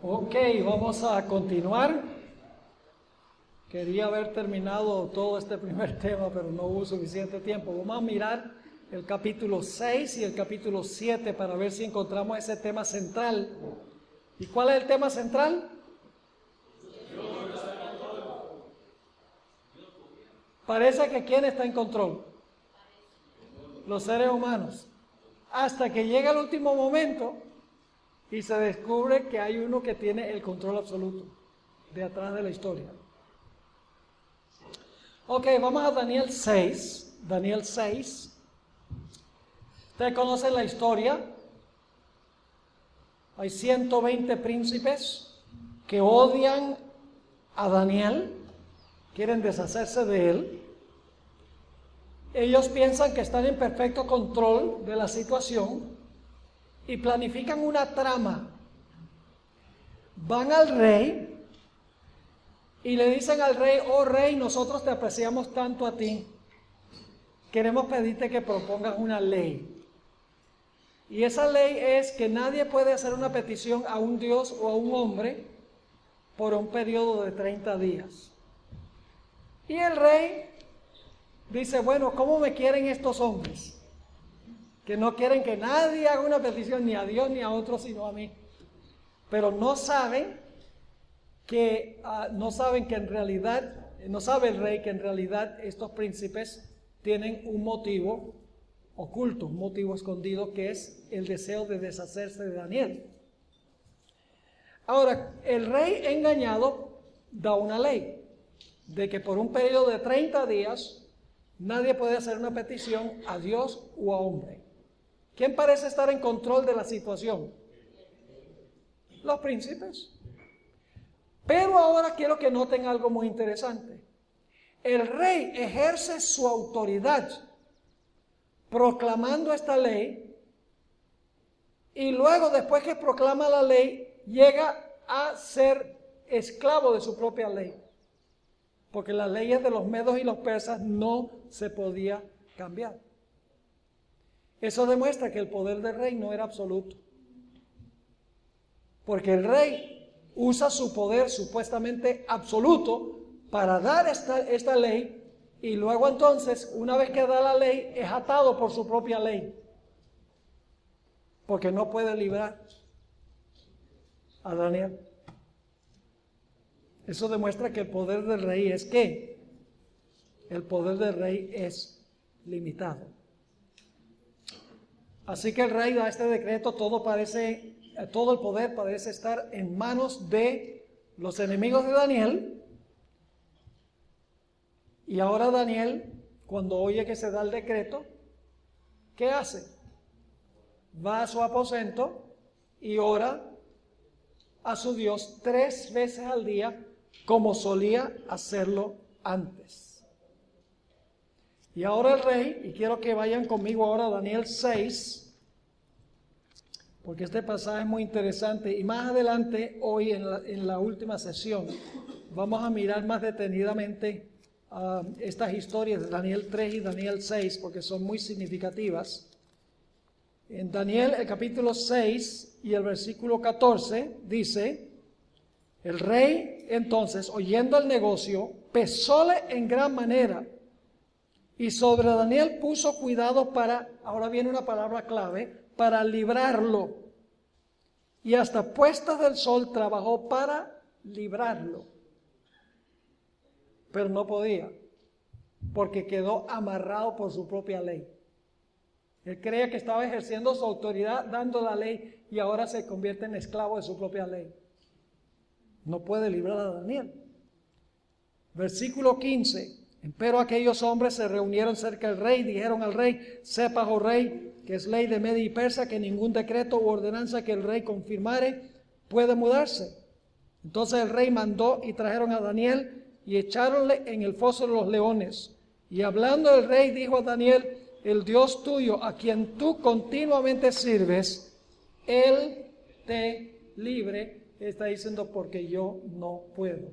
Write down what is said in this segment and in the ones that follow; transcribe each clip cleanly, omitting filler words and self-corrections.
Ok, vamos a continuar. Quería haber terminado todo este primer tema, pero no hubo suficiente tiempo. Vamos a mirar el capítulo 6 y el capítulo 7 para ver si encontramos ese tema central. ¿Y cuál es el tema central? Parece que ¿quién está en control? Los seres humanos. Hasta que llega el último momento y se descubre que hay uno que tiene el control absoluto de atrás de la historia. Ok, vamos a Daniel 6. Daniel 6. Ustedes conocen la historia. Hay 120 príncipes que odian a Daniel, quieren deshacerse de él. Ellos piensan que están en perfecto control de la situación y planifican una trama. Van al rey y le dicen al rey: oh rey, nosotros te apreciamos tanto a ti, queremos pedirte que propongas una ley. Y esa ley es que nadie puede hacer una petición a un dios o a un hombre por un periodo de 30 días. Y el rey dice: bueno, ¿cómo me quieren estos hombres? Que no quieren que nadie haga una petición ni a Dios ni a otro sino a mí. Pero no saben que en realidad, no sabe el rey que en realidad estos príncipes tienen un motivo oculto, un motivo escondido, que es el deseo de deshacerse de Daniel. Ahora, el rey engañado da una ley de que por un periodo de 30 días nadie puede hacer una petición a Dios o a hombre. ¿Quién parece estar en control de la situación? Los príncipes. Pero ahora quiero que noten algo muy interesante. El rey ejerce su autoridad proclamando esta ley, y luego, después que proclama la ley, llega a ser esclavo de su propia ley, porque las leyes de los medos y los persas no se podía cambiar. Eso demuestra que el poder del rey no era absoluto, porque el rey usa su poder supuestamente absoluto para dar esta ley, y luego entonces, una vez que da la ley, es atado por su propia ley, porque no puede librar a Daniel. Eso demuestra que el poder del rey es ¿qué? El poder del rey es limitado. Así que el rey da este decreto, todo el poder parece estar en manos de los enemigos de Daniel. Y ahora Daniel, cuando oye que se da el decreto, ¿qué hace? Va a su aposento y ora a su Dios 3 veces al día, como solía hacerlo antes. Y ahora el rey, y quiero que vayan conmigo ahora a Daniel 6, porque este pasaje es muy interesante, y más adelante, hoy en la última sesión, vamos a mirar más detenidamente estas historias de Daniel 3 y Daniel 6, porque son muy significativas. En Daniel, el capítulo 6 y el versículo 14, dice: el rey entonces, oyendo el negocio, pesóle en gran manera, y sobre Daniel puso cuidado para, ahora viene una palabra clave, para librarlo. Y hasta puestas del sol trabajó para librarlo. Pero no podía, porque quedó amarrado por su propia ley. Él creía que estaba ejerciendo su autoridad dando la ley, y ahora se convierte en esclavo de su propia ley. No puede librar a Daniel. Versículo 15. Empero aquellos hombres se reunieron cerca del rey, dijeron al rey: sepas, oh rey, que es ley de Media y Persa, que ningún decreto u ordenanza que el rey confirmare puede mudarse. Entonces el rey mandó y trajeron a Daniel y echáronle en el foso de los leones. Y hablando el rey dijo a Daniel: el Dios tuyo, a quien tú continuamente sirves, Él te libre. Está diciendo: porque yo no puedo.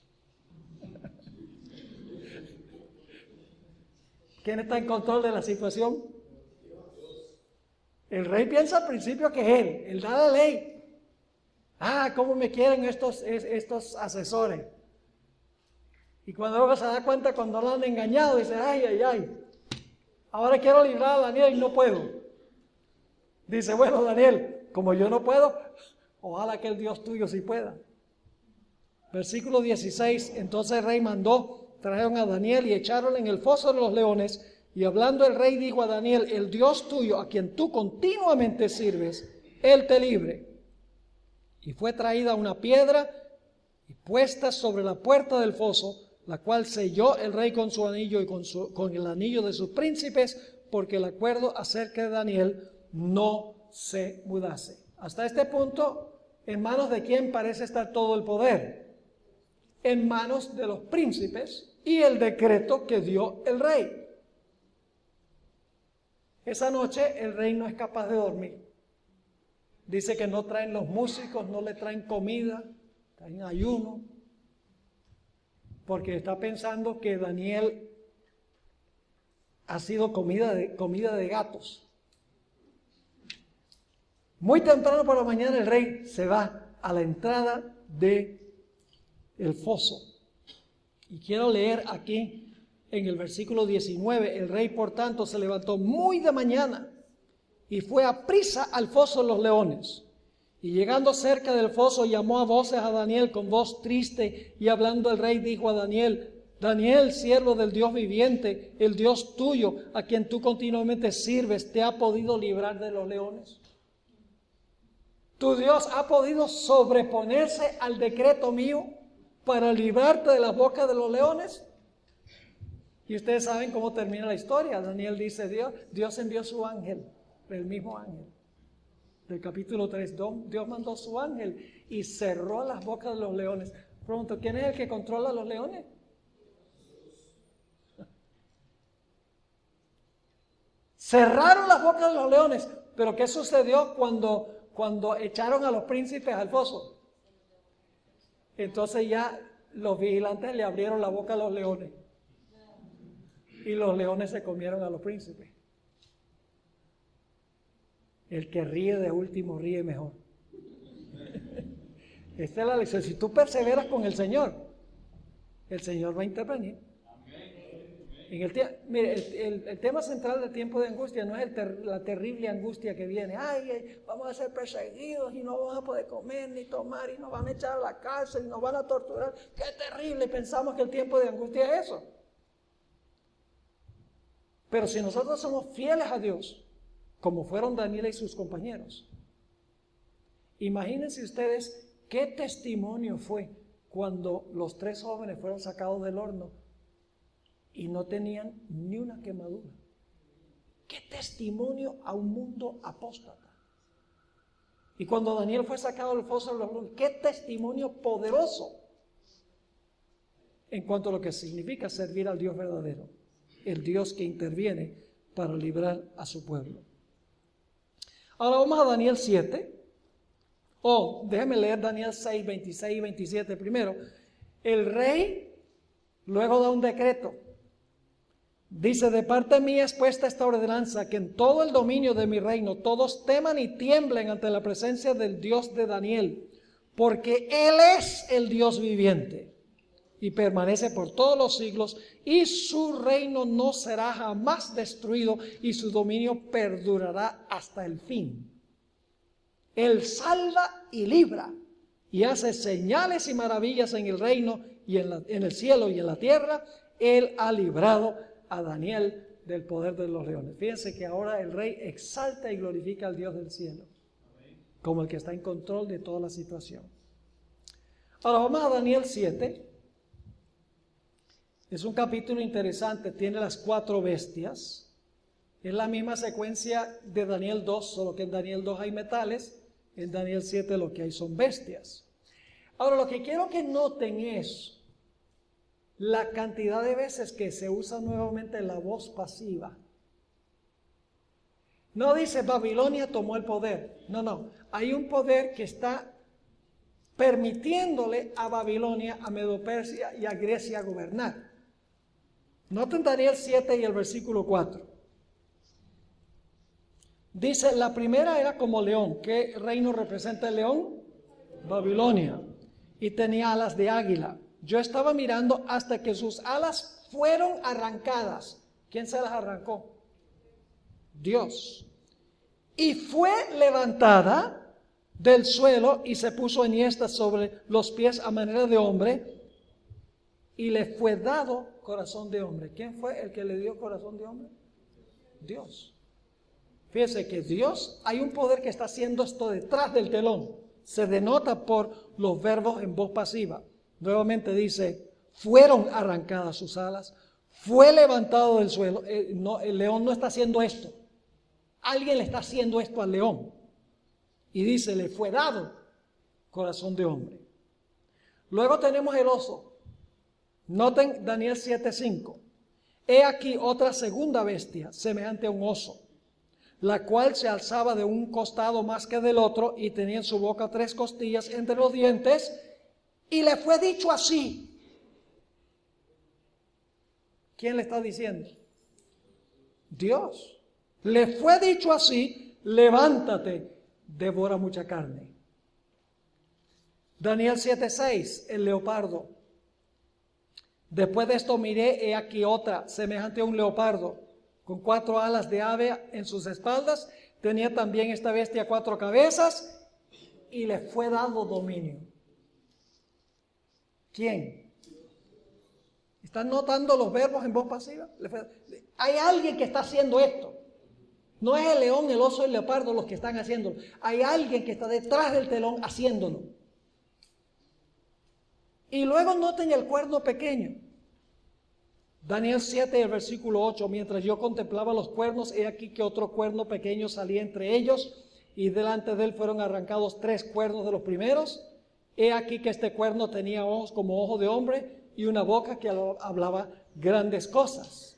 ¿Quién está en control de la situación? El rey piensa al principio que es él da la ley, ¿Cómo me quieren estos asesores? Y cuando luego se da cuenta, cuando lo han engañado, dice, ay, ahora quiero librar a Daniel y no puedo. Dice, bueno, Daniel, como yo no puedo, ojalá que el Dios tuyo sí pueda. Versículo 16, entonces el rey mandó, trajeron a Daniel y echaronle en el foso de los leones, y hablando el rey dijo a Daniel, el Dios tuyo, a quien tú continuamente sirves, Él te libre. Y fue traída una piedra y puesta sobre la puerta del foso, la cual selló el rey con su anillo y con el anillo de sus príncipes, porque el acuerdo acerca de Daniel no se mudase. Hasta este punto, ¿en manos de quién parece estar todo el poder? En manos de los príncipes y el decreto que dio el rey. Esa noche el rey no es capaz de dormir. Dice que no traen los músicos, no le traen comida, traen ayuno, porque está pensando que Daniel ha sido comida de gatos. Muy temprano por la mañana el rey se va a la entrada del foso. Y quiero leer aquí en el versículo 19, el rey por tanto se levantó muy de mañana y fue a prisa al foso de los leones. Y llegando cerca del foso llamó a voces a Daniel con voz triste, y hablando el rey dijo a Daniel, Daniel, siervo del Dios viviente, el Dios tuyo, a quien tú continuamente sirves, ¿te ha podido librar de los leones? ¿Tu Dios ha podido sobreponerse al decreto mío para librarte de la boca de los leones? Y ustedes saben cómo termina la historia. Daniel dice, Dios envió su ángel, el mismo ángel. Del capítulo 3, Dios mandó su ángel y cerró las bocas de los leones. Pregunto, ¿quién es el que controla a los leones? Cerraron las bocas de los leones. Pero ¿qué sucedió cuando echaron a los príncipes al foso? Entonces ya los vigilantes le abrieron la boca a los leones. Y los leones se comieron a los príncipes. El que ríe de último ríe mejor. Esta es la lección. Si tú perseveras con el Señor va a intervenir. El tema central del tiempo de angustia no es la terrible angustia que viene. Vamos a ser perseguidos y no vamos a poder comer ni tomar y nos van a echar a la cárcel y nos van a torturar. ¡Qué terrible! Pensamos que el tiempo de angustia es eso. Pero si nosotros somos fieles a Dios, como fueron Daniel y sus compañeros, imagínense ustedes qué testimonio fue cuando los 3 jóvenes fueron sacados del horno y no tenían ni una quemadura. Qué testimonio a un mundo apóstata. Y cuando Daniel fue sacado del foso de los leones, qué testimonio poderoso en cuanto a lo que significa servir al Dios verdadero, el Dios que interviene para librar a su pueblo. Ahora vamos a Daniel 7. Déjeme leer Daniel 6, 26 y 27 primero. El rey luego da un decreto. Dice, de parte mía es puesta esta ordenanza, que en todo el dominio de mi reino todos teman y tiemblen ante la presencia del Dios de Daniel, porque Él es el Dios viviente y permanece por todos los siglos, y su reino no será jamás destruido, y su dominio perdurará hasta el fin. Él salva y libra, y hace señales y maravillas en el reino, y en el cielo y en la tierra. Él ha librado a Daniel del poder de los leones. Fíjense que ahora el rey exalta y glorifica al Dios del cielo, como el que está en control de toda la situación. Ahora vamos a Daniel 7. Es un capítulo interesante, tiene las 4 bestias. Es la misma secuencia de Daniel 2, solo que en Daniel 2 hay metales, en Daniel 7 lo que hay son bestias. Ahora lo que quiero que noten es la cantidad de veces que se usa nuevamente la voz pasiva. No dice Babilonia tomó el poder, no, hay un poder que está permitiéndole a Babilonia, a Medo-Persia y a Grecia gobernar. Noten Daniel 7 y el versículo 4. Dice, la primera era como león. ¿Qué reino representa el león? Babilonia. Y tenía alas de águila. Yo estaba mirando hasta que sus alas fueron arrancadas. ¿Quién se las arrancó? Dios. Y fue levantada del suelo y se puso enhiesta sobre los pies a manera de hombre, y le fue dado corazón de hombre. ¿Quién fue el que le dio corazón de hombre? Dios. Fíjese que Dios, hay un poder que está haciendo esto detrás del telón. Se denota por los verbos en voz pasiva. Nuevamente dice, fueron arrancadas sus alas, fue levantado del suelo. El león no está haciendo esto. Alguien le está haciendo esto al león. Y dice, le fue dado corazón de hombre. Luego tenemos el oso. Noten Daniel 7:5. He aquí otra segunda bestia, semejante a un oso, la cual se alzaba de un costado más que del otro, y tenía en su boca 3 costillas entre los dientes, y le fue dicho así. ¿Quién le está diciendo? Dios. Le fue dicho así, levántate, devora mucha carne. Daniel 7:6, el leopardo. Después de esto miré, he aquí otra, semejante a un leopardo, con 4 alas de ave en sus espaldas. Tenía también esta bestia 4 cabezas, y le fue dado dominio. ¿Quién? ¿Están notando los verbos en voz pasiva? Hay alguien que está haciendo esto. No es el león, el oso y el leopardo los que están haciéndolo. Hay alguien que está detrás del telón haciéndolo. Y luego noten el cuerno pequeño. Daniel 7, el versículo 8. Mientras yo contemplaba los cuernos, he aquí que otro cuerno pequeño salía entre ellos, y delante de él fueron arrancados 3 cuernos de los primeros. He aquí que este cuerno tenía ojos como ojo de hombre, y una boca que hablaba grandes cosas.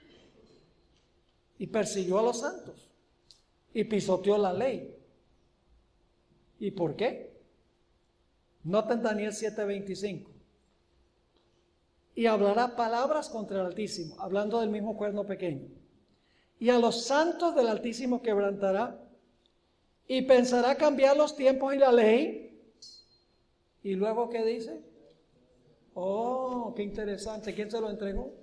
Y persiguió a los santos, y pisoteó la ley. ¿Y por qué? Noten Daniel 7:25. Y hablará palabras contra el Altísimo, hablando del mismo cuerno pequeño. Y a los santos del Altísimo quebrantará, y pensará cambiar los tiempos y la ley. ¿Y luego qué dice? Oh, qué interesante. ¿Quién se lo entregó?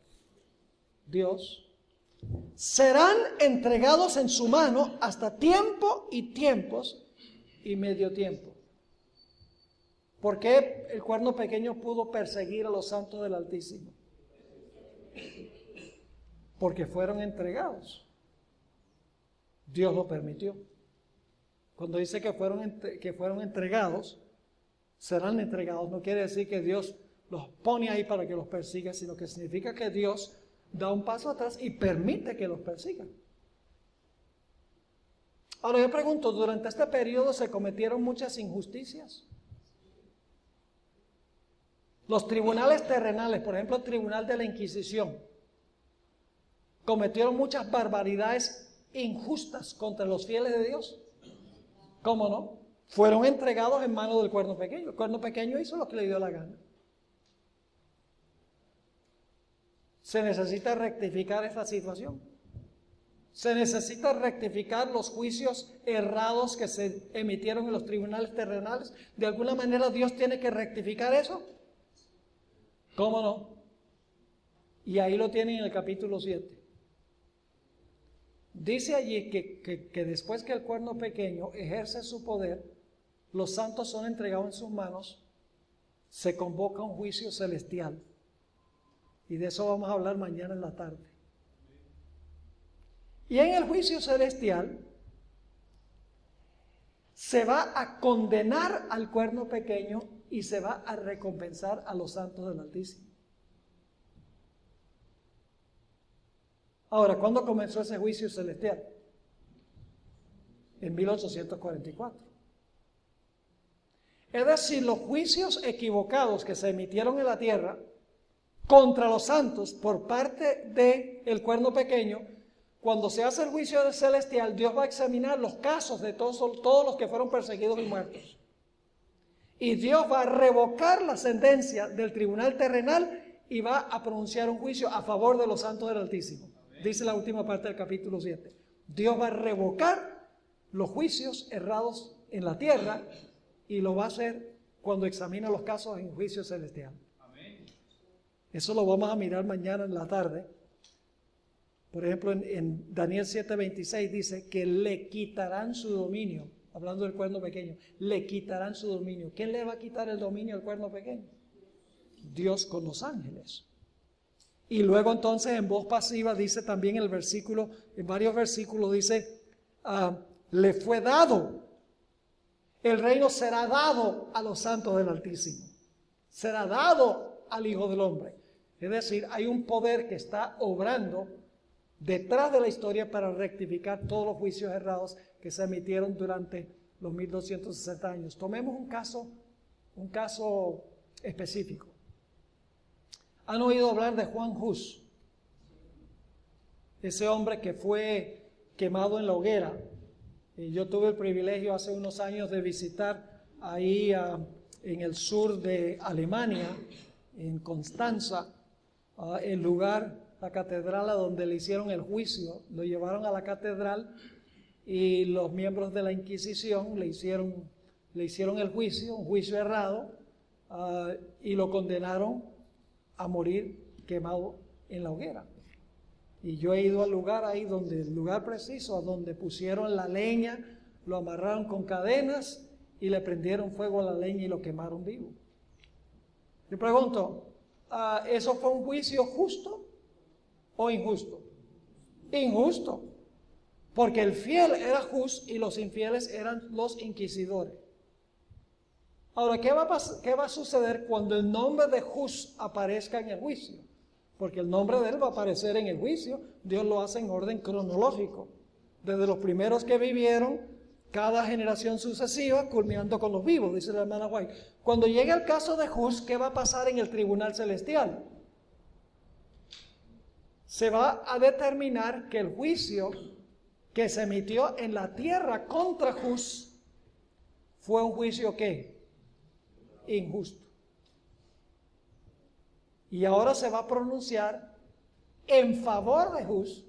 Dios. Serán entregados en su mano hasta tiempo y tiempos y medio tiempo. ¿Por qué el cuerno pequeño pudo perseguir a los santos del Altísimo? Porque fueron entregados. Dios lo permitió. Cuando dice que fueron entregados, serán entregados, no quiere decir que Dios los pone ahí para que los persiga, sino que significa que Dios da un paso atrás y permite que los persigan. Ahora yo pregunto, ¿durante este periodo se cometieron muchas injusticias? Los tribunales terrenales, por ejemplo el tribunal de la Inquisición, cometieron muchas barbaridades injustas contra los fieles de Dios. ¿Cómo no? Fueron entregados en manos del cuerno pequeño. El cuerno pequeño hizo lo que le dio la gana. Se necesita rectificar esta situación. Se necesita rectificar los juicios errados que se emitieron en los tribunales terrenales. De alguna manera Dios tiene que rectificar eso. ¿Cómo no? Y ahí lo tienen en el capítulo 7. Dice allí que después que el cuerno pequeño ejerce su poder, los santos son entregados en sus manos, se convoca un juicio celestial. Y de eso vamos a hablar mañana en la tarde. Y en el juicio celestial se va a condenar al cuerno pequeño y se va a recompensar a los santos del Altísimo. Ahora, ¿cuándo comenzó ese juicio celestial? En 1844. Es decir, los juicios equivocados que se emitieron en la tierra contra los santos por parte del cuerno pequeño, cuando se hace el juicio celestial, Dios va a examinar los casos de todos los que fueron perseguidos y muertos. Y Dios va a revocar la sentencia del tribunal terrenal y va a pronunciar un juicio a favor de los santos del Altísimo. Dice la última parte del capítulo 7. Dios va a revocar los juicios errados en la tierra y lo va a hacer cuando examina los casos en juicio celestial. Amén. Eso lo vamos a mirar mañana en la tarde. Por ejemplo, en Daniel 7:26 dice que le quitarán su dominio, hablando del cuerno pequeño, le quitarán su dominio. ¿Quién le va a quitar el dominio al cuerno pequeño? Dios con los ángeles. Y luego entonces en voz pasiva dice también el versículo, en varios versículos dice, le fue dado, el reino será dado a los santos del Altísimo, será dado al Hijo del Hombre. Es decir, hay un poder que está obrando detrás de la historia para rectificar todos los juicios errados que se emitieron durante los 1260 años. Tomemos un caso específico. ¿Han oído hablar de Juan Hus? Ese hombre que fue quemado en la hoguera. Yo tuve el privilegio hace unos años de visitar ahí en el sur de Alemania, en Constanza, el lugar, la catedral a donde le hicieron el juicio. Lo llevaron a la catedral y los miembros de la Inquisición le hicieron el juicio, un juicio errado, y lo condenaron a morir quemado en la hoguera. Y yo he ido al lugar ahí el lugar preciso, a donde pusieron la leña, lo amarraron con cadenas y le prendieron fuego a la leña y lo quemaron vivo. Yo pregunto, ¿eso fue un juicio justo o injusto? Injusto, porque el fiel era Hus y los infieles eran los inquisidores. Ahora, ¿qué va a suceder cuando el nombre de Hus aparezca en el juicio? Porque el nombre de él va a aparecer en el juicio. Dios lo hace en orden cronológico. Desde los primeros que vivieron, cada generación sucesiva, culminando con los vivos, dice la hermana White. Cuando llegue el caso de Hus, ¿qué va a pasar en el tribunal celestial? Se va a determinar que el juicio que se emitió en la tierra contra Hus fue un juicio ¿qué? Injusto. Y ahora se va a pronunciar en favor de Hus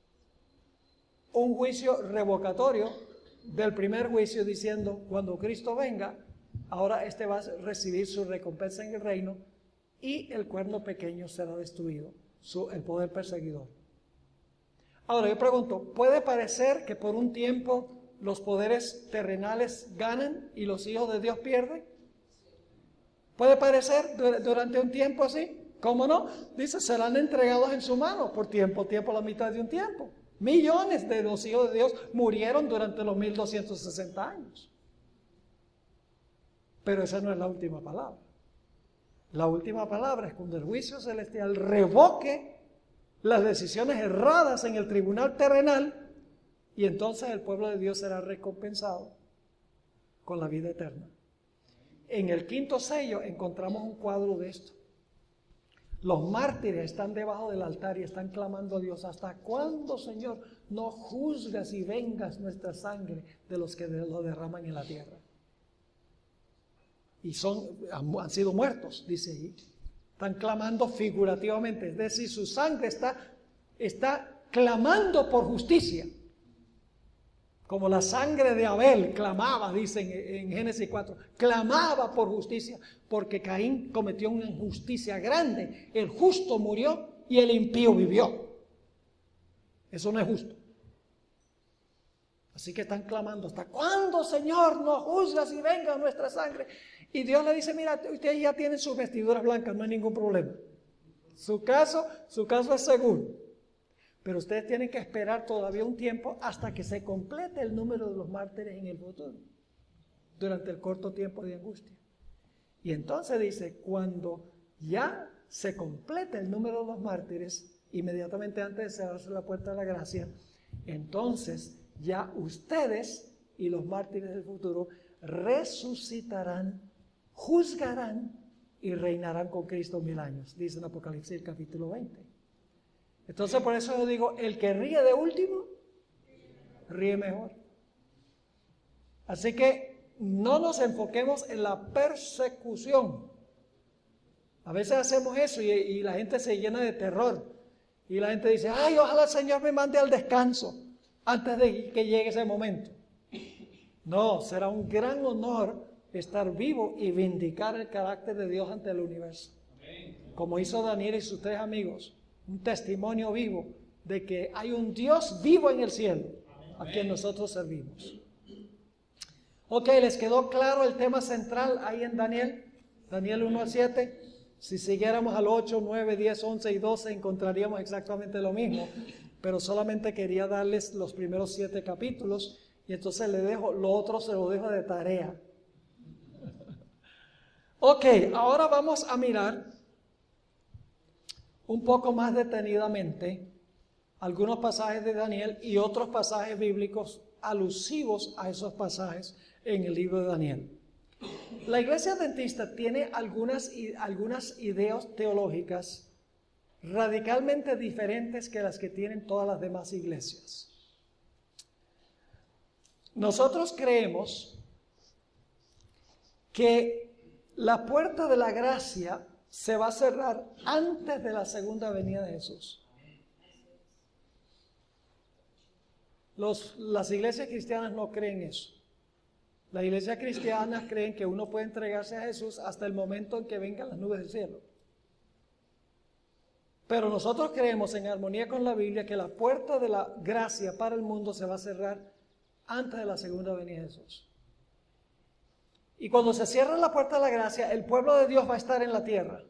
un juicio revocatorio del primer juicio, diciendo, cuando Cristo venga, ahora este va a recibir su recompensa en el reino y el cuerno pequeño será destruido, el poder perseguidor. Ahora yo pregunto, ¿puede parecer que por un tiempo los poderes terrenales ganan y los hijos de Dios pierden? ¿Puede parecer durante un tiempo así? ¿Cómo no? Dice, serán entregados en su mano por tiempo, la mitad de un tiempo. Millones de los hijos de Dios murieron durante los 1260 años. Pero esa no es la última palabra. La última palabra es cuando el juicio celestial revoque las decisiones erradas en el tribunal terrenal y entonces el pueblo de Dios será recompensado con la vida eterna. En el quinto sello encontramos un cuadro de esto. Los mártires están debajo del altar y están clamando a Dios, ¿hasta cuándo, Señor, no juzgas y vengas nuestra sangre de los que lo derraman en la tierra? Y han sido muertos, dice ahí. Están clamando figurativamente, es decir, su sangre está clamando por justicia. Como la sangre de Abel clamaba, dicen en Génesis 4, clamaba por justicia, porque Caín cometió una injusticia grande. El justo murió y el impío vivió. Eso no es justo. Así que están clamando, ¿hasta cuándo, Señor, no juzgas y venga nuestra sangre? Y Dios le dice, mira, ustedes ya tienen sus vestiduras blancas, no hay ningún problema. Su caso es seguro. Pero ustedes tienen que esperar todavía un tiempo hasta que se complete el número de los mártires en el futuro, durante el corto tiempo de angustia. Y entonces dice, cuando ya se complete el número de los mártires, inmediatamente antes de cerrarse la puerta de la gracia, entonces ya ustedes y los mártires del futuro resucitarán, juzgarán y reinarán con Cristo 1000 años, dice en Apocalipsis capítulo 20. Entonces por eso yo digo, el que ríe de último, ríe mejor. Así que no nos enfoquemos en la persecución. A veces hacemos eso y la gente se llena de terror. Y la gente dice, ay, ojalá el Señor me mande al descanso antes de que llegue ese momento. No, será un gran honor estar vivo y vindicar el carácter de Dios ante el universo. Como hizo Daniel y sus 3 amigos, un testimonio vivo de que hay un Dios vivo en el cielo, a quien nosotros servimos. Ok, ¿les quedó claro el tema central ahí en Daniel? Daniel 1 al 7. Si siguiéramos al 8, 9, 10, 11 y 12 encontraríamos exactamente lo mismo, pero solamente quería darles los primeros 7 capítulos y entonces lo otro se lo dejo de tarea. Ok, ahora vamos a mirar un poco más detenidamente algunos pasajes de Daniel y otros pasajes bíblicos alusivos a esos pasajes en el libro de Daniel. La Iglesia Adventista tiene algunas ideas teológicas radicalmente diferentes que las que tienen todas las demás iglesias. Nosotros creemos que la puerta de la gracia se va a cerrar antes de la segunda venida de Jesús. Las iglesias cristianas no creen eso. Las iglesias cristianas creen que uno puede entregarse a Jesús hasta el momento en que vengan las nubes del cielo. Pero nosotros creemos, en armonía con la Biblia, que la puerta de la gracia para el mundo se va a cerrar antes de la segunda venida de Jesús. Y cuando se cierra la puerta de la gracia, el pueblo de Dios va a estar en la tierra.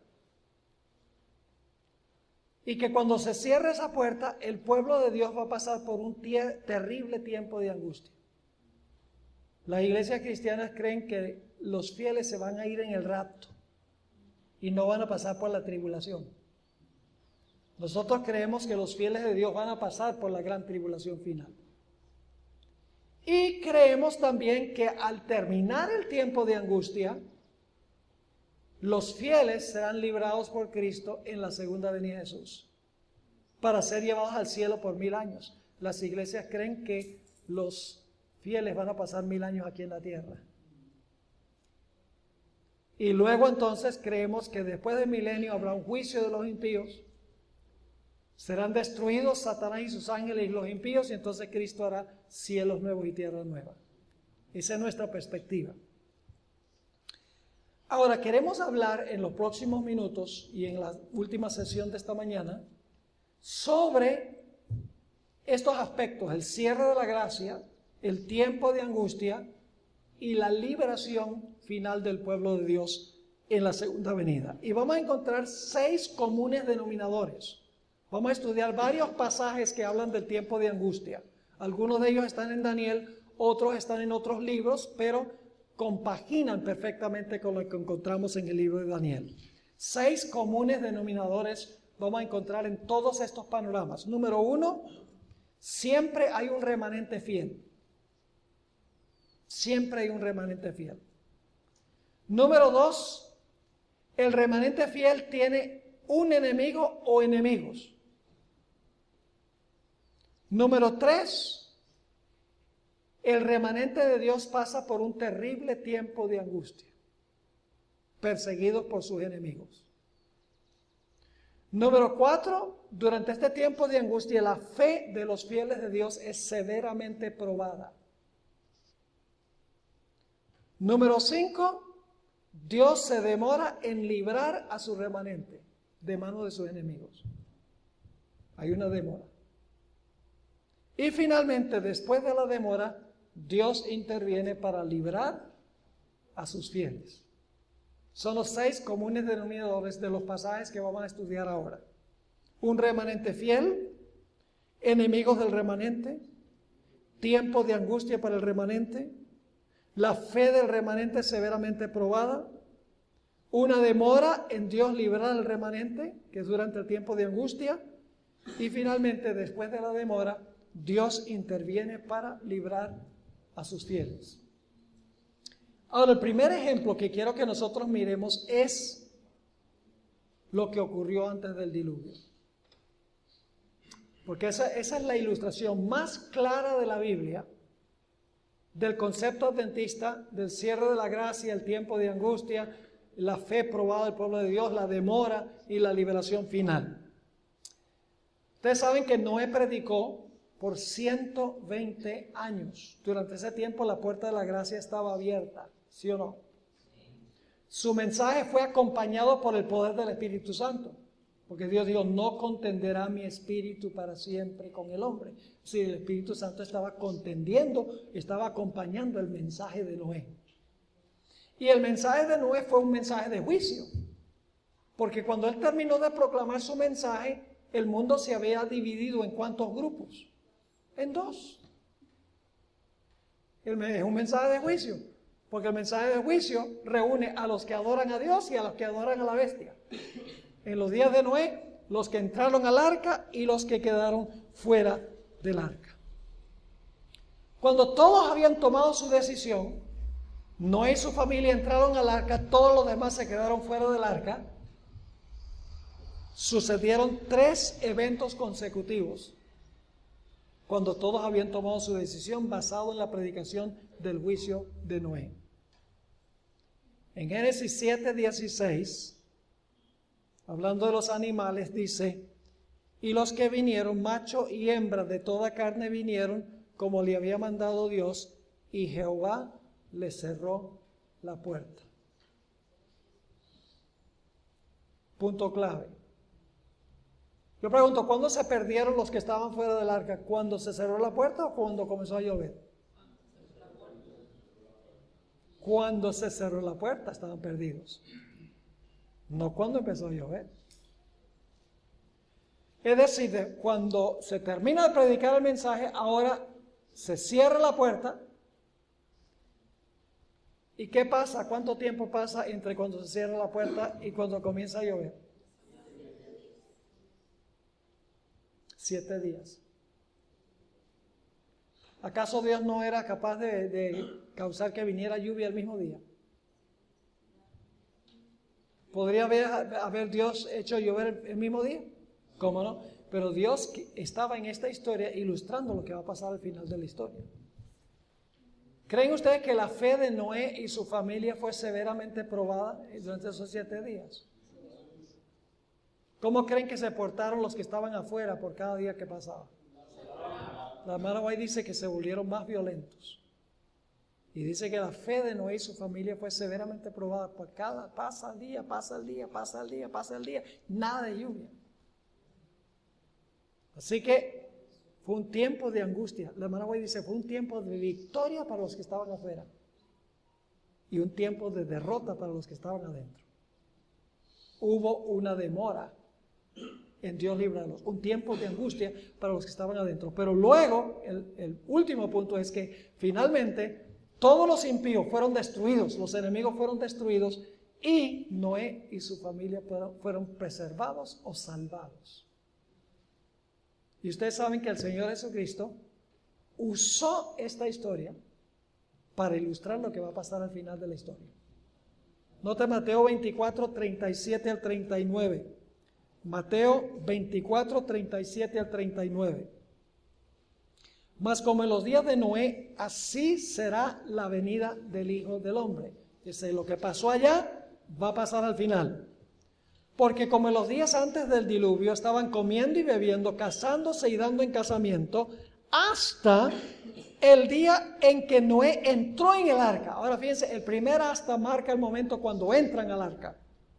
Y que cuando se cierre esa puerta, el pueblo de Dios va a pasar por un terrible tiempo de angustia. Las iglesias cristianas creen que los fieles se van a ir en el rapto y no van a pasar por la tribulación. Nosotros creemos que los fieles de Dios van a pasar por la gran tribulación final. Y creemos también que al terminar el tiempo de angustia, los fieles serán librados por Cristo en la segunda venida de Jesús, para ser llevados al cielo por 1000 años. Las iglesias creen que los fieles van a pasar 1000 años aquí en la tierra. Y luego entonces creemos que después del milenio habrá un juicio de los impíos. Serán destruidos Satanás y sus ángeles y los impíos, y entonces Cristo hará cielos nuevos y tierra nueva. Esa es nuestra perspectiva. Ahora queremos hablar en los próximos minutos y en la última sesión de esta mañana sobre estos aspectos: el cierre de la gracia, el tiempo de angustia y la liberación final del pueblo de Dios en la segunda venida. Y vamos a encontrar 6 comunes denominadores. Vamos a estudiar varios pasajes que hablan del tiempo de angustia. Algunos de ellos están en Daniel, otros están en otros libros, pero compaginan perfectamente con lo que encontramos en el libro de Daniel. 6 comunes denominadores vamos a encontrar en todos estos panoramas. Número 1, siempre hay un remanente fiel. Siempre hay un remanente fiel. Número 2, el remanente fiel tiene un enemigo o enemigos. Número 3, el remanente de Dios pasa por un terrible tiempo de angustia, perseguidos por sus enemigos. Número 4, durante este tiempo de angustia, la fe de los fieles de Dios es severamente probada. Número 5, Dios se demora en librar a su remanente de manos de sus enemigos. Hay una demora. Y finalmente, después de la demora, Dios interviene para librar a sus fieles. Son los 6 comunes denominadores de los pasajes que vamos a estudiar ahora. Un remanente fiel, enemigos del remanente, tiempo de angustia para el remanente, la fe del remanente severamente probada, una demora en Dios librar al remanente, que es durante el tiempo de angustia, y finalmente, después de la demora, Dios interviene para librar a sus fieles. Ahora, el primer ejemplo que quiero que nosotros miremos es lo que ocurrió antes del diluvio. Porque esa es la ilustración más clara de la Biblia del concepto adventista, del cierre de la gracia, el tiempo de angustia, la fe probada del pueblo de Dios, la demora y la liberación final. Ustedes saben que Noé predicó por 120 años. Durante ese tiempo la puerta de la gracia estaba abierta, ¿sí o no? su mensaje fue acompañado por el poder del Espíritu Santo. Porque Dios dijo, no contenderá mi espíritu para siempre con el hombre. Sí, el Espíritu Santo estaba contendiendo, estaba acompañando el mensaje de Noé. Y el mensaje de Noé fue un mensaje de juicio. Porque cuando él terminó de proclamar su mensaje, el mundo se había dividido ¿en cuántos grupos? En dos. Es un mensaje de juicio. Porque el mensaje de juicio reúne a los que adoran a Dios y a los que adoran a la bestia. En los días de Noé, los que entraron al arca y los que quedaron fuera del arca. Cuando todos habían tomado su decisión, Noé y su familia entraron al arca, todos los demás se quedaron fuera del arca. Sucedieron 3 eventos consecutivos cuando todos habían tomado su decisión basado en la predicación del juicio de Noé. En Génesis 7:16, hablando de los animales, dice, y los que vinieron, macho y hembra de toda carne vinieron, como le había mandado Dios, y Jehová le cerró la puerta. Punto clave. Yo pregunto, ¿cuándo se perdieron los que estaban fuera del arca? ¿Cuándo se cerró la puerta o cuando comenzó a llover? Cuando se cerró la puerta estaban perdidos. No cuando empezó a llover. Es decir, cuando se termina de predicar el mensaje, ahora se cierra la puerta. ¿Y qué pasa? ¿Cuánto tiempo pasa entre cuando se cierra la puerta y cuando comienza a llover? 7 días. ¿Acaso Dios no era capaz de causar que viniera lluvia el mismo día? ¿Podría haber Dios hecho llover el mismo día? ¿Cómo no? Pero Dios estaba en esta historia ilustrando lo que va a pasar al final de la historia. ¿Creen ustedes que la fe de Noé y su familia fue severamente probada durante esos 7 días? ¿Cómo creen que se portaron los que estaban afuera por cada día que pasaba? La hermana White dice que se volvieron más violentos. Y dice que la fe de Noé y su familia fue severamente probada por cada, pasa el día, nada de lluvia. Así que fue un tiempo de angustia. La hermana White dice, fue un tiempo de victoria para los que estaban afuera y un tiempo de derrota para los que estaban adentro. Hubo una demora en Dios librarlos, un tiempo de angustia para los que estaban adentro. Pero luego, el último punto es que finalmente todos los impíos fueron destruidos, los enemigos fueron destruidos y Noé y su familia fueron preservados o salvados. Y ustedes saben que el Señor Jesucristo usó esta historia para ilustrar lo que va a pasar al final de la historia. Nota Mateo 24, 37 al 39. Mateo 24, 37 al 39. Mas como en los días de Noé, así será la venida del Hijo del Hombre. Dice, lo que pasó allá va a pasar al final. Porque como en los días antes del diluvio estaban comiendo y bebiendo, casándose y dando en casamiento, hasta el día en que Noé entró en el arca. Ahora fíjense, el primer hasta marca el momento cuando entran al arca.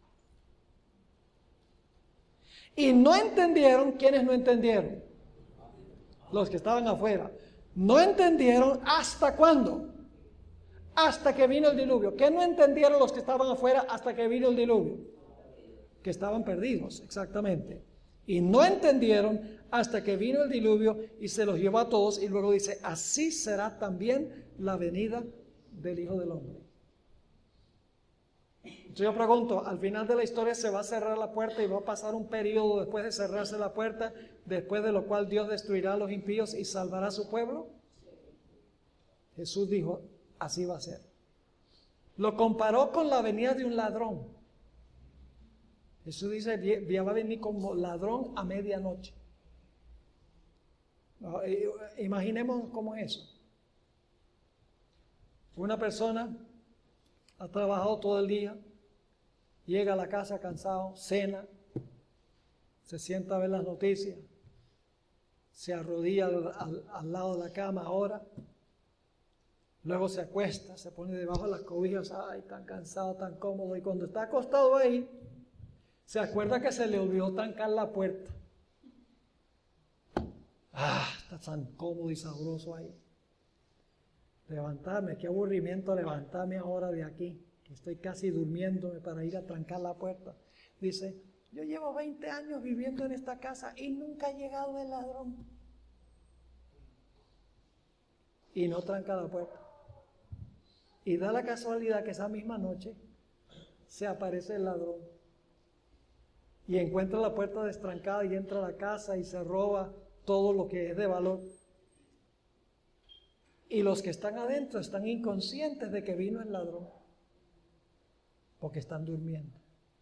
Y no entendieron, ¿quiénes no entendieron? Los que estaban afuera. No entendieron hasta cuándo. Hasta que vino el diluvio. ¿Qué no entendieron los que estaban afuera hasta que vino el diluvio? Que estaban perdidos, exactamente. Y no entendieron hasta que vino el diluvio y se los llevó a todos. Y luego dice, así será también la venida del Hijo del Hombre. Entonces yo pregunto, al final de la historia se va a cerrar la puerta y va a pasar un periodo después de cerrarse la puerta, después de lo cual Dios destruirá a los impíos y salvará a su pueblo. Jesús dijo, así va a ser. Lo comparó con la venida de un ladrón. Jesús dice, va a venir como ladrón a medianoche. Imaginemos cómo es eso. Una persona ha trabajado todo el día, llega a la casa cansado, cena, se sienta a ver las noticias, se arrodilla al lado de la cama ahora Luego se acuesta, se pone debajo de las cobijas, ay, tan cansado, tan cómodo. Y cuando está acostado ahí, se acuerda que se le olvidó trancar la puerta. Está tan cómodo y sabroso ahí. Levantarme, qué aburrimiento levantarme ahora de aquí, que estoy casi durmiéndome para ir a trancar la puerta. Dice, yo llevo 20 años viviendo en esta casa y nunca ha llegado el ladrón. Y no tranca la puerta. Y da la casualidad que esa misma noche se aparece el ladrón. Y encuentra la puerta destrancada y entra a la casa y se roba todo lo que es de valor. Y los que están adentro están inconscientes de que vino el ladrón, porque están durmiendo.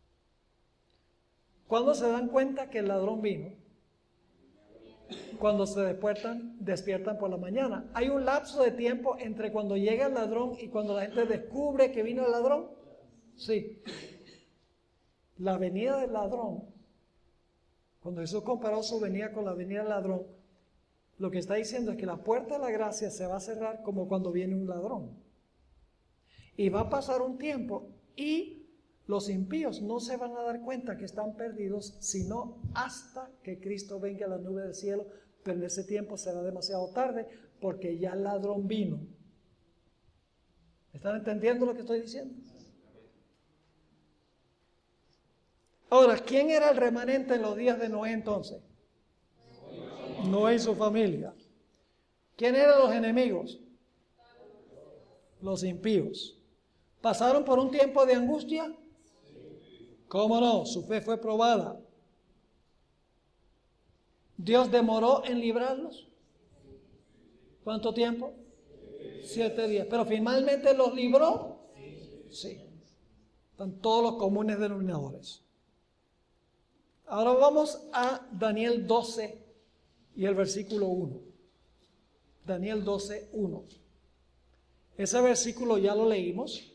¿Cuándo se dan cuenta que el ladrón vino? Cuando se despiertan por la mañana. ¿Hay un lapso de tiempo entre cuando llega el ladrón y cuando la gente descubre que vino el ladrón? Sí. La venida del ladrón, cuando Jesús comparó su venida con la venida del ladrón, lo que está diciendo es que la puerta de la gracia se va a cerrar como cuando viene un ladrón. Y va a pasar un tiempo y los impíos no se van a dar cuenta que están perdidos, sino hasta que Cristo venga a la nube del cielo. Pero en ese tiempo será demasiado tarde porque ya el ladrón vino. ¿Están entendiendo lo que estoy diciendo? Ahora, ¿quién era el remanente en los días de Noé entonces? Noé y su familia. ¿Quién eran los enemigos? Los impíos. ¿Pasaron por un tiempo de angustia? ¿Cómo no? Su fe fue probada. ¿Dios demoró en librarlos? ¿Cuánto tiempo? 7 días. ¿Pero finalmente los libró? Sí. Están todos los comunes denominadores. Ahora vamos a Daniel 12 y el versículo 1. Daniel 12, 1. Ese versículo ya lo leímos,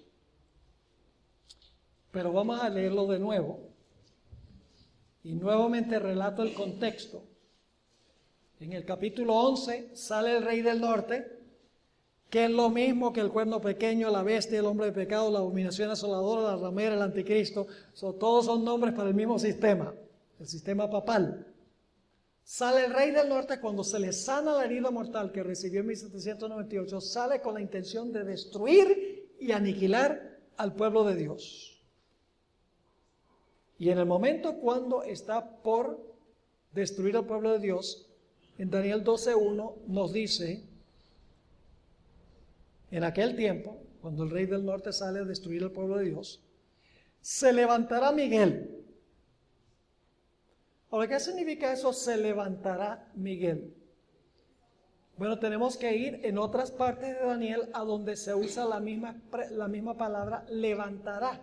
pero vamos a leerlo de nuevo. Y nuevamente relato el contexto. En el capítulo 11 sale el rey del norte, que es lo mismo que el cuerno pequeño, la bestia, el hombre de pecado, la abominación asoladora, la ramera, el anticristo. Todos son nombres para el mismo sistema, el sistema papal. Sale el rey del norte cuando se le sana la herida mortal que recibió en 1798, sale con la intención de destruir y aniquilar al pueblo de Dios. Y en el momento cuando está por destruir al pueblo de Dios, en Daniel 12:1 nos dice, en aquel tiempo, cuando el rey del norte sale a destruir al pueblo de Dios, se levantará Miguel. Ahora, ¿qué significa eso? Se levantará Miguel. Bueno, tenemos que ir en otras partes de Daniel a donde se usa la misma palabra levantará.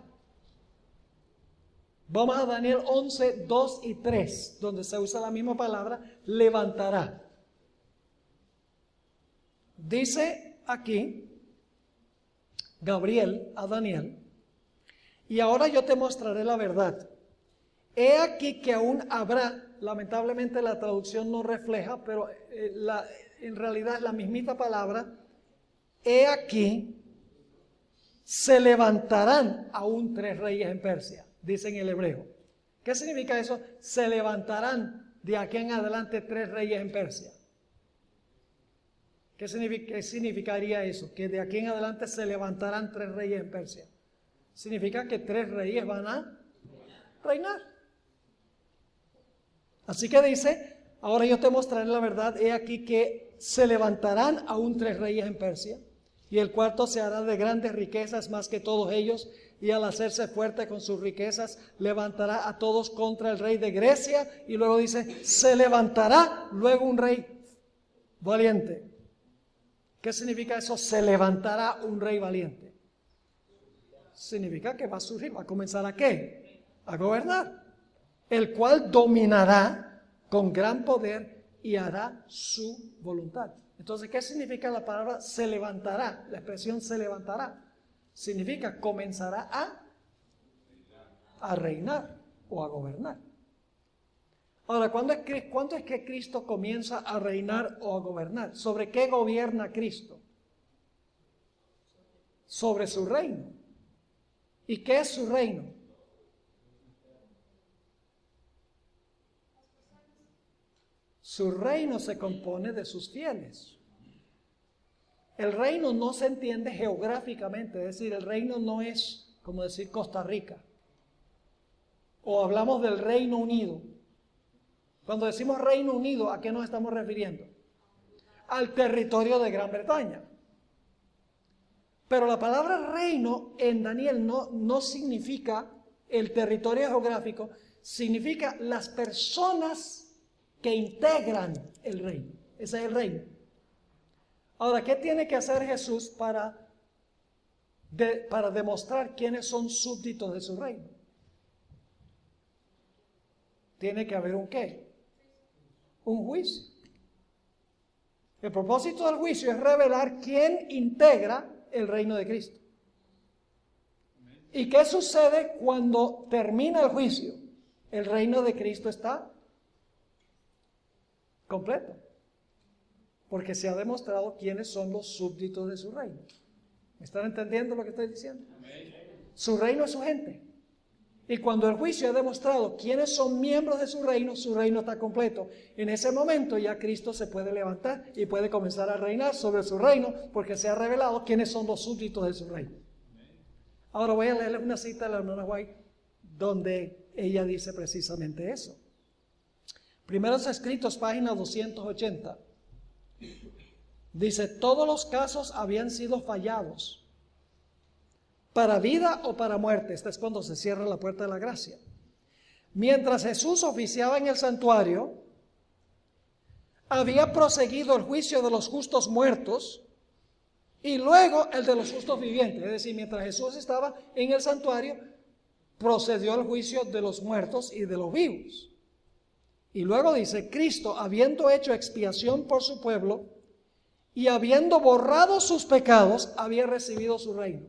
Vamos a Daniel 11, 2 y 3, donde se usa la misma palabra levantará. Dice aquí Gabriel a Daniel, y ahora yo te mostraré la verdad. He aquí que aún habrá, lamentablemente la traducción no refleja, pero en realidad la mismita palabra, he aquí, se levantarán aún 3 reyes en Persia, dice en el hebreo. ¿Qué significa eso? Se levantarán de aquí en adelante 3 reyes en Persia. ¿Qué significaría eso? Que de aquí en adelante se levantarán 3 reyes en Persia. Significa que 3 reyes van a reinar. Así que dice, ahora yo te mostraré la verdad, he aquí que se levantarán aún 3 reyes en Persia, y el cuarto se hará de grandes riquezas más que todos ellos, y al hacerse fuerte con sus riquezas, levantará a todos contra el rey de Grecia, y luego dice, se levantará luego un rey valiente. ¿Qué significa eso? Se levantará un rey valiente. Significa que va a surgir, va a comenzar ¿a qué? A gobernar. El cual dominará con gran poder y hará su voluntad. Entonces, ¿qué significa la palabra se levantará? La expresión se levantará significa comenzará a reinar o a gobernar. Ahora, ¿cuándo es que Cristo comienza a reinar o a gobernar? ¿Sobre qué gobierna Cristo? sobre su reino. ¿Y qué es su reino? Su reino se compone de sus fieles. El reino no se entiende geográficamente, es decir, el reino no es como decir Costa Rica. O hablamos del Reino Unido. Cuando decimos Reino Unido, ¿a qué nos estamos refiriendo? Al territorio de Gran Bretaña. Pero la palabra reino en Daniel no significa el territorio geográfico, significa las personas que integran el reino. Ese es el reino. Ahora, ¿qué tiene que hacer Jesús para demostrar quiénes son súbditos de su reino? Tiene que haber un ¿qué? Un juicio. El propósito del juicio es revelar quién integra el reino de Cristo. ¿Y qué sucede cuando termina el juicio? El reino de Cristo está completo. Porque se ha demostrado quiénes son los súbditos de su reino. ¿Me están entendiendo lo que estoy diciendo? Su reino es su gente. Y cuando el juicio ha demostrado quiénes son miembros de su reino está completo. En ese momento ya Cristo se puede levantar y puede comenzar a reinar sobre su reino porque se ha revelado quiénes son los súbditos de su reino. Ahora voy a leerle una cita de la hermana White donde ella dice precisamente eso. Primeros Escritos, página 280. Dice, todos los casos habían sido fallados, para vida o para muerte. Este es cuando se cierra la puerta de la gracia. Mientras Jesús oficiaba en el santuario, había proseguido el juicio de los justos muertos y luego el de los justos vivientes. Es decir, mientras Jesús estaba en el santuario, procedió el juicio de los muertos y de los vivos. Y luego dice, Cristo, habiendo hecho expiación por su pueblo y habiendo borrado sus pecados, había recibido su reino.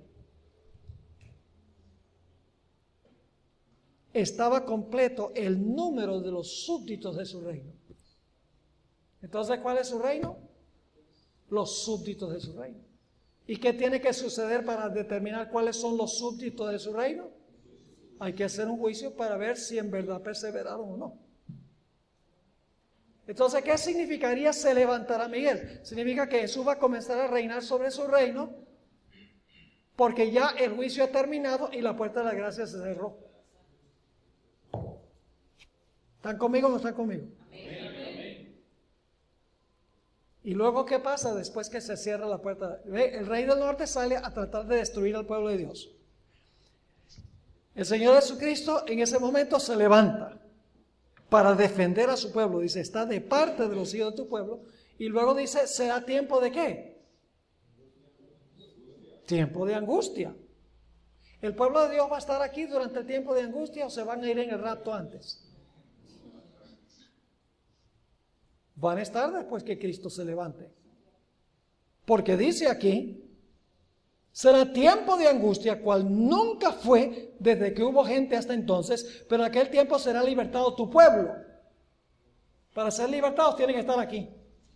Estaba completo el número de los súbditos de su reino. Entonces, ¿cuál es su reino? Los súbditos de su reino. ¿Y qué tiene que suceder para determinar cuáles son los súbditos de su reino? Hay que hacer un juicio para ver si en verdad perseveraron o no. Entonces, ¿qué significaría se levantará Miguel? Significa que Jesús va a comenzar a reinar sobre su reino porque ya el juicio ha terminado y la puerta de la gracia se cerró. ¿Están conmigo o no están conmigo? Amén. Y luego, ¿qué pasa después que se cierra la puerta? El rey del norte sale a tratar de destruir al pueblo de Dios. El Señor Jesucristo en ese momento se levanta para defender a su pueblo. Dice, está de parte de los hijos de tu pueblo. Y luego dice, ¿será tiempo de qué? Tiempo de angustia. ¿El pueblo de Dios va a estar aquí durante el tiempo de angustia o se van a ir en el rapto antes? Van a estar después que Cristo se levante. Porque dice aquí, será tiempo de angustia, cual nunca fue desde que hubo gente hasta entonces, pero en aquel tiempo será libertado tu pueblo. Para ser libertados tienen que estar aquí.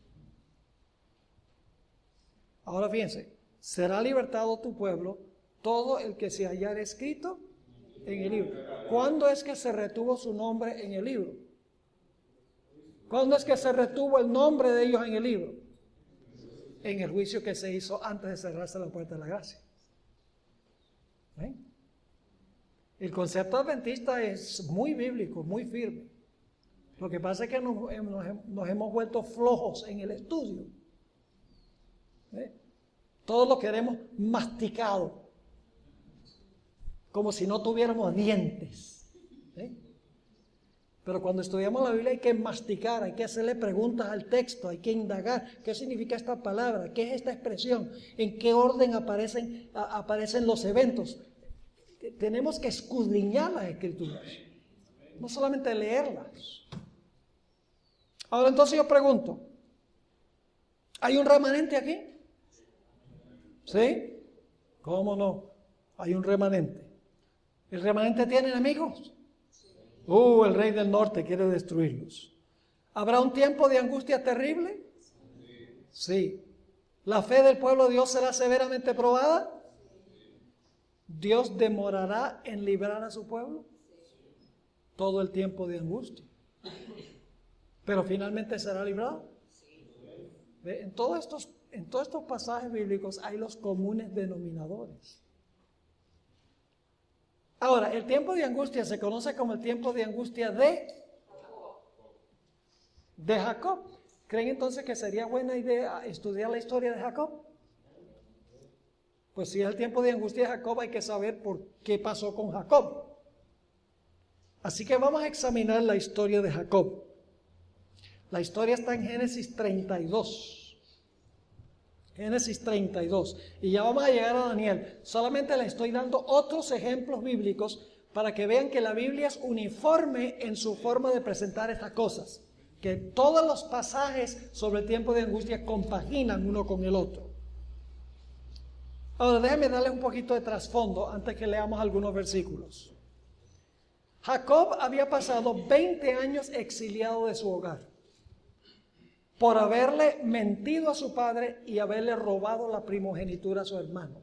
Ahora fíjense, será libertado tu pueblo, todo el que se hallara escrito en el libro. ¿Cuándo es que se retuvo su nombre en el libro? ¿Cuándo es que se retuvo el nombre de ellos en el libro? En el juicio que se hizo antes de cerrarse la puerta de la gracia. ¿Ven? El concepto adventista es muy bíblico, muy firme. Lo que pasa es que nos hemos vuelto flojos en el estudio. ¿Ven? Todo lo queremos masticado, como si no tuviéramos dientes. ¿Ven? Pero cuando estudiamos la Biblia hay que masticar, hay que hacerle preguntas al texto, hay que indagar qué significa esta palabra, qué es esta expresión, en qué orden aparecen los eventos. Tenemos que escudriñar las Escrituras, no solamente leerlas. Ahora entonces yo pregunto, ¿hay un remanente aquí? ¿Sí? ¿Cómo no? Hay un remanente. ¿El remanente tiene enemigos? El rey del norte quiere destruirlos. ¿Habrá un tiempo de angustia terrible? Sí. ¿La fe del pueblo de Dios será severamente probada? ¿Dios demorará en librar a su pueblo? Todo el tiempo de angustia. Pero finalmente será librado. ¿Ve? En todos estos pasajes bíblicos hay los comunes denominadores. Ahora, el tiempo de angustia se conoce como el tiempo de angustia de Jacob. ¿Creen entonces que sería buena idea estudiar la historia de Jacob? Pues si es el tiempo de angustia de Jacob, hay que saber por qué pasó con Jacob. Así que vamos a examinar la historia de Jacob. La historia está en Génesis 32. Génesis 32. Y ya vamos a llegar a Daniel. Solamente les estoy dando otros ejemplos bíblicos para que vean que la Biblia es uniforme en su forma de presentar estas cosas. Que todos los pasajes sobre el tiempo de angustia compaginan uno con el otro. Ahora déjenme darles un poquito de trasfondo antes que leamos algunos versículos. Jacob había pasado 20 años exiliado de su hogar por haberle mentido a su padre y haberle robado la primogenitura a su hermano.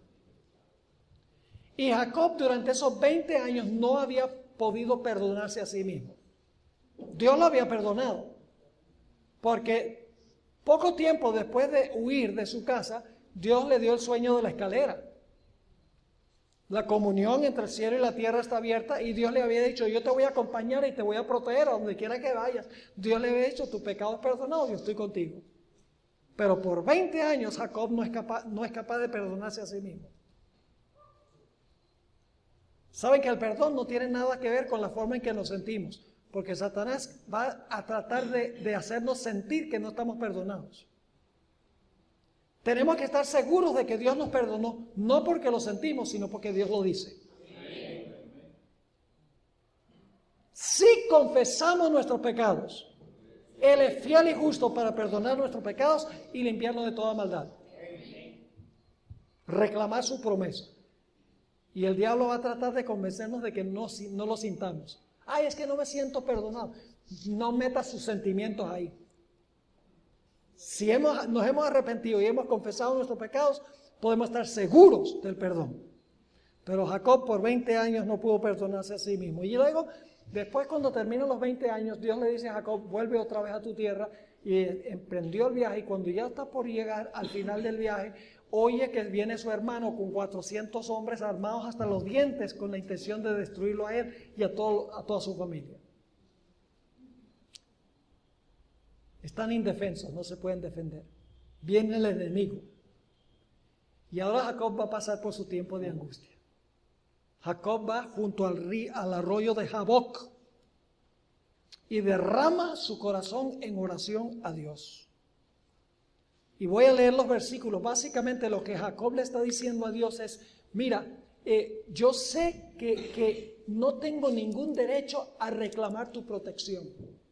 Y Jacob durante esos 20 años no había podido perdonarse a sí mismo. Dios lo había perdonado, porque poco tiempo después de huir de su casa, Dios le dio el sueño de la escalera. La comunión entre el cielo y la tierra está abierta y Dios le había dicho, yo te voy a acompañar y te voy a proteger a donde quiera que vayas. Dios le había dicho, tu pecado es perdonado, yo estoy contigo. Pero por 20 años Jacob no es capaz de perdonarse a sí mismo. Saben que el perdón no tiene nada que ver con la forma en que nos sentimos, porque Satanás va a tratar de hacernos sentir que no estamos perdonados. Tenemos que estar seguros de que Dios nos perdonó, no porque lo sentimos, sino porque Dios lo dice. Si confesamos nuestros pecados, Él es fiel y justo para perdonar nuestros pecados y limpiarnos de toda maldad. Reclamar su promesa. Y el diablo va a tratar de convencernos de que no lo sintamos. Ay, es que no me siento perdonado. No metas sus sentimientos ahí. Si nos hemos arrepentido y hemos confesado nuestros pecados, podemos estar seguros del perdón. Pero Jacob por 20 años no pudo perdonarse a sí mismo. Y luego, después cuando terminan los 20 años, Dios le dice a Jacob, vuelve otra vez a tu tierra, y emprendió el viaje. Y cuando ya está por llegar al final del viaje, oye que viene su hermano con 400 hombres armados hasta los dientes con la intención de destruirlo a él y a toda su familia. Están indefensos, no se pueden defender. Viene el enemigo. Y ahora Jacob va a pasar por su tiempo de angustia. Jacob va junto al arroyo de Jaboc y derrama su corazón en oración a Dios. Y voy a leer los versículos. Básicamente lo que Jacob le está diciendo a Dios es, mira, yo sé que no tengo ningún derecho a reclamar tu protección.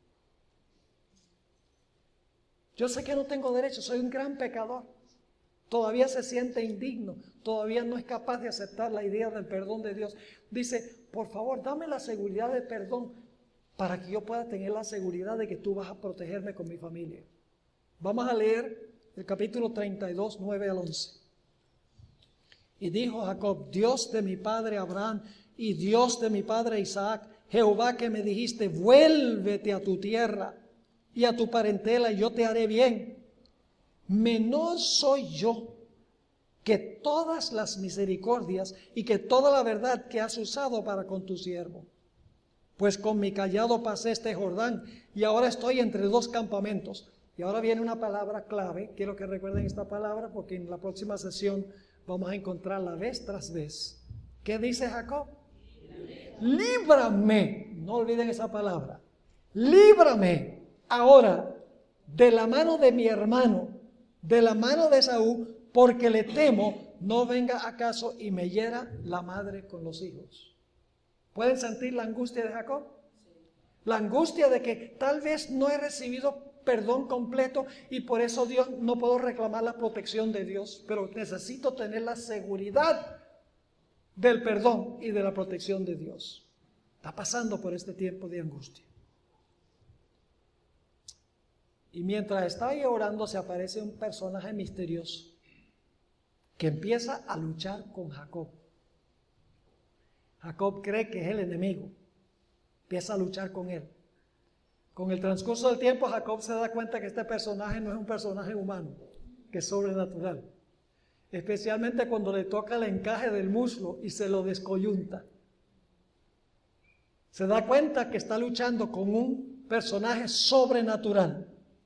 Yo sé que no tengo derecho, soy un gran pecador. Todavía se siente indigno, todavía no es capaz de aceptar la idea del perdón de Dios. Dice, por favor, dame la seguridad del perdón para que yo pueda tener la seguridad de que tú vas a protegerme con mi familia. Vamos a leer el capítulo 32, 9 al 11. Y dijo Jacob, Dios de mi padre Abraham y Dios de mi padre Isaac, Jehová que me dijiste, vuélvete a tu tierra y a tu parentela, y yo te haré bien. Menor soy yo que todas las misericordias y que toda la verdad que has usado para con tu siervo. Pues con mi cayado pasé este Jordán y ahora estoy entre dos campamentos. Y ahora viene una palabra clave. Quiero que recuerden esta palabra porque en la próxima sesión vamos a encontrarla vez tras vez. ¿Qué dice Jacob? Líbrame. No olviden esa palabra. Líbrame ahora de la mano de mi hermano, de la mano de Esaú, porque le temo no venga acaso y me hiera la madre con los hijos. ¿Pueden sentir la angustia de Jacob? La angustia de que tal vez no he recibido perdón completo y por eso Dios no puedo reclamar la protección de Dios, pero necesito tener la seguridad del perdón y de la protección de Dios. Está pasando por este tiempo de angustia. Y mientras está ahí orando, se aparece un personaje misterioso que empieza a luchar con Jacob. Jacob cree que es el enemigo. Empieza a luchar con él. Con el transcurso del tiempo, Jacob se da cuenta que este personaje no es un personaje humano, que es sobrenatural. Especialmente cuando le toca el encaje del muslo y se lo descoyunta. Se da cuenta que está luchando con un personaje sobrenatural.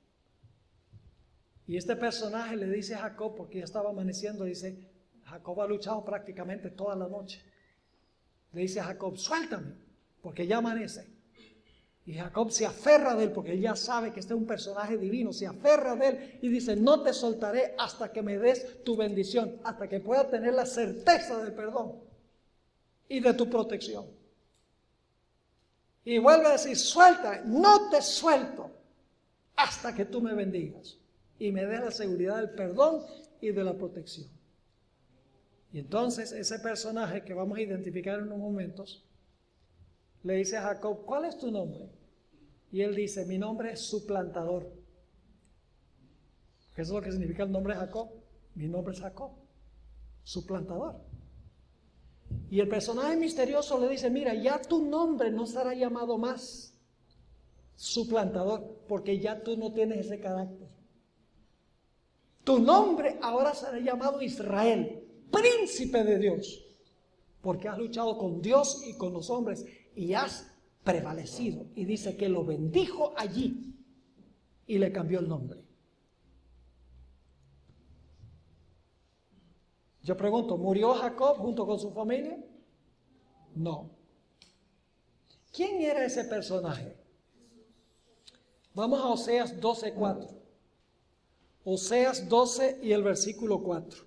Y este personaje le dice a Jacob, porque ya estaba amaneciendo, dice, Jacob ha luchado prácticamente toda la noche. Le dice a Jacob, suéltame, porque ya amanece. Y Jacob se aferra de él, porque él ya sabe que este es un personaje divino, se aferra de él y dice, no te soltaré hasta que me des tu bendición, hasta que pueda tener la certeza del perdón y de tu protección. Y vuelve a decir, suéltame, no te suelto hasta que tú me bendigas y me des la seguridad del perdón y de la protección. Y entonces ese personaje que vamos a identificar en unos momentos, le dice a Jacob, ¿cuál es tu nombre? Y él dice, mi nombre es suplantador. Eso es lo que significa el nombre de Jacob. Mi nombre es Jacob, suplantador. Y el personaje misterioso le dice, mira, ya tu nombre no será llamado más suplantador, porque ya tú no tienes ese carácter. Tu nombre ahora será llamado Israel, príncipe de Dios, porque has luchado con Dios y con los hombres y has prevalecido. Y dice que lo bendijo allí y le cambió el nombre. Yo pregunto, ¿murió Jacob junto con su familia? No. ¿Quién era ese personaje? Vamos a Oseas 12:4. Oseas 12 y el versículo 4.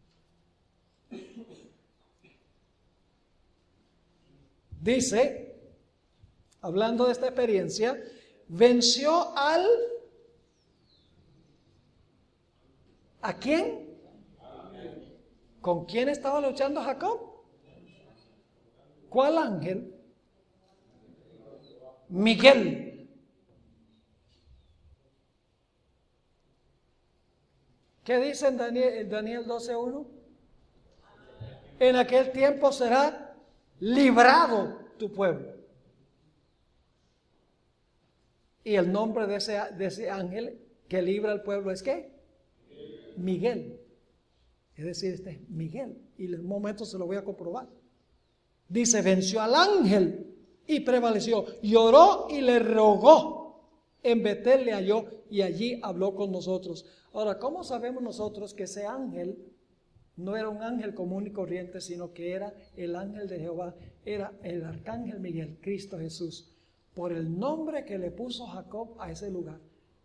Dice, hablando de esta experiencia, venció ¿a quién? ¿Con quién estaba luchando Jacob? ¿Cuál ángel? Miguel. ¿Qué dice en Daniel 12:1? En aquel tiempo será librado tu pueblo. Y el nombre de ese ángel que libra al pueblo es ¿qué? Miguel. Es decir, este es Miguel. Y en un momento se lo voy a comprobar. Dice, venció al ángel y prevaleció. Lloró y le rogó. En Betel le halló y allí habló con nosotros. Ahora, ¿cómo sabemos nosotros que ese ángel no era un ángel común y corriente, sino que era el ángel de Jehová? Era el arcángel Miguel, Cristo Jesús, por el nombre que le puso Jacob a ese lugar.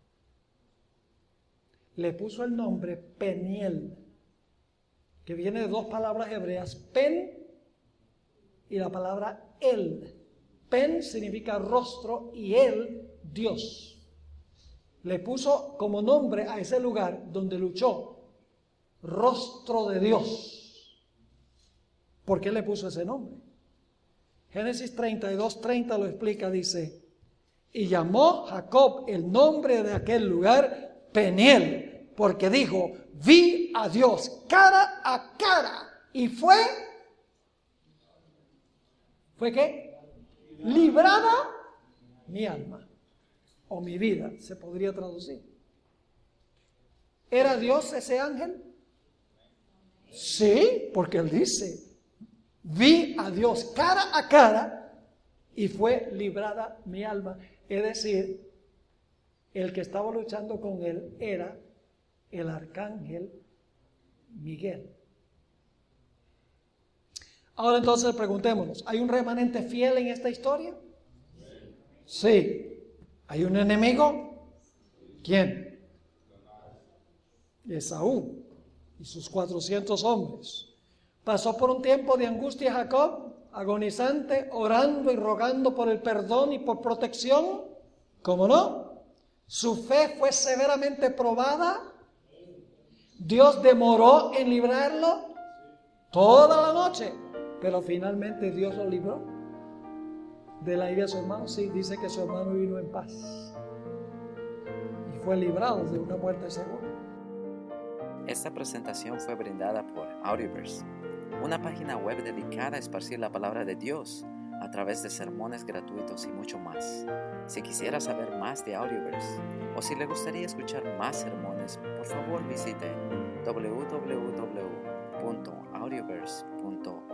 Le puso el nombre Peniel, que viene de dos palabras hebreas, pen y la palabra el. Pen significa rostro y el, Dios. Le puso como nombre a ese lugar donde luchó, rostro de Dios. ¿Por qué le puso ese nombre? Génesis 32:30 lo explica, dice, y llamó Jacob el nombre de aquel lugar Peniel, porque dijo, vi a Dios cara a cara, y ¿fue qué? Librada mi alma, o mi vida, se podría traducir. ¿Era Dios ese ángel? Sí, porque él dice, vi a Dios cara a cara y fue librada mi alma. Es decir, el que estaba luchando con él era el arcángel Miguel. Ahora entonces preguntémonos, ¿hay un remanente fiel en esta historia? Sí. ¿Hay un enemigo? ¿Quién? Esaú y sus 400 hombres. Pasó por un tiempo de angustia Jacob, agonizante, orando y rogando por el perdón y por protección. ¿Cómo no? Su fe fue severamente probada. Dios demoró en librarlo toda la noche, pero finalmente Dios lo libró de la ira de su hermano. Sí, dice que su hermano vino en paz y fue librado de una muerte segura. Esta presentación fue brindada por Audioverse, una página web dedicada a esparcir la palabra de Dios a través de sermones gratuitos y mucho más. Si quisiera saber más de Audioverse o si le gustaría escuchar más sermones, por favor visite www.audioverse.org.